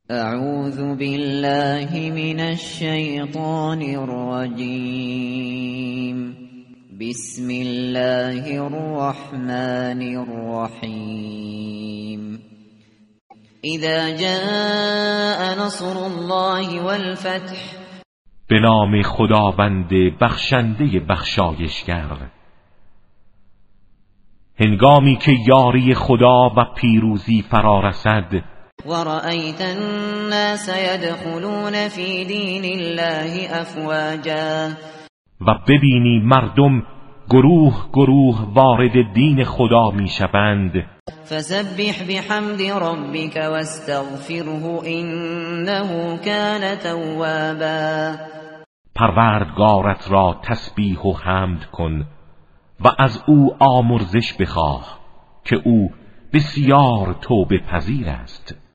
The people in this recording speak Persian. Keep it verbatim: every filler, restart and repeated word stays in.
اعوذ بالله من الشیطان الرجیم. بسم الله الرحمن الرحیم. اذا جاء نصر الله والفتح. به نام خداوند بخشنده بخشایشگر. هنگامی که یاری خدا و پیروزی فرا رسد. ورأيت الناس يدخلون في دين الله افواجا. و ببینی مردم گروه گروه وارد دین خدا میشوند. فسبح بحمد ربك واستغفره انه كان توابا. پروردگارت را تسبیح و حمد کن و از او آمرزش بخواه که او بسیار توبه پذیر است.